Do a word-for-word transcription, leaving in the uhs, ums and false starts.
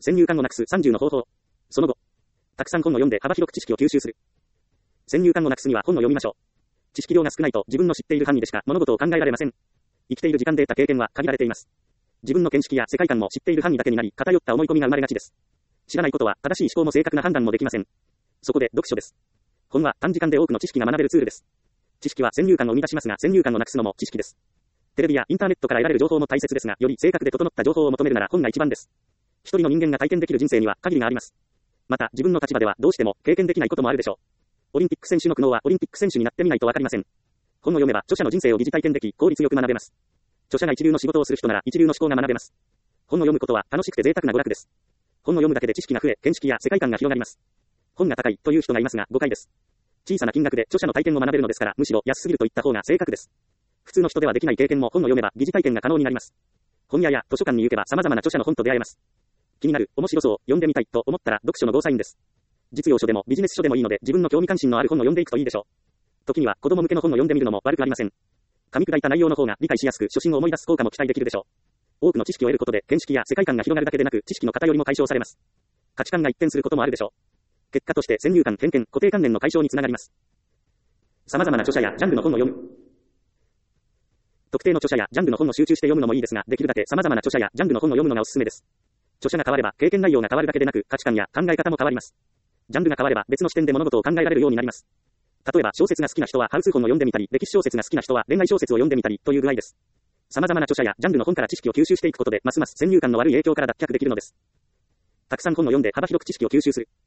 先入観をなくすさんじゅうの方法。その後。たくさん本を読んで幅広く知識を吸収する。先入観をなくすには本を読みましょう。知識量が少ないと自分の知っている範囲でしか物事を考えられません。生きている時間で得た経験は限られています。自分の見識や世界観も知っている範囲だけになり、偏った思い込みが生まれがちです。知らないことは正しい思考も正確な判断もできません。そこで読書です。本は短時間で多くの知識が学べるツールです。知識は先入観を生み出しますが、先入観をなくすのも知識です。テレビやインターネットから得られる情報も大切ですが、より正確で整った情報を求めるなら本が一番です。一人の人間が体験できる人生には限りがあります。また、自分の立場ではどうしても経験できないこともあるでしょう。オリンピック選手の苦悩はオリンピック選手になってみないとわかりません。本を読めば著者の人生を疑似体験でき、効率よく学べます。著者が一流の仕事をする人なら一流の思考が学べます。本を読むことは楽しくて贅沢な娯楽です。本を読むだけで知識が増え、見識や世界観が広がります。本が高いという人がいますが、誤解です。小さな金額で著者の体験を学べるのですから、むしろ安すぎると言った方が正確です。普通の人ではできない経験も本を読めば疑似体験が可能になります。本屋や図書館に行けば様々な著者の本と出会えます。気になる、面白そう、読んでみたいと思ったら読書のゴーサインです。実用書でもビジネス書でもいいので自分の興味関心のある本を読んでいくといいでしょう。時には子供向けの本を読んでみるのも悪くありません。噛み砕いた内容の方が理解しやすく、初心を思い出す効果も期待できるでしょう。多くの知識を得ることで見識や世界観が広がるだけでなく、知識の偏りも解消されます。価値観が一転することもあるでしょう。結果として先入観、偏見、固定観念の解消につながります。様々な著者やジャンルの本を読む。特定の著者やジャンルの本を集中して読むのもいいですが、できるだけ様々な著者やジャンルの本を読むのがおすすめです。著者が変われば経験内容が変わるだけでなく、価値観や考え方も変わります。ジャンルが変われば別の視点で物事を考えられるようになります。例えば小説が好きな人はハウス本を読んでみたり、歴史小説が好きな人は恋愛小説を読んでみたりという具合です。様々な著者やジャンルの本から知識を吸収していくことで、ますます先入観の悪い影響から脱却できるのです。たくさん本を読んで幅広く知識を吸収する。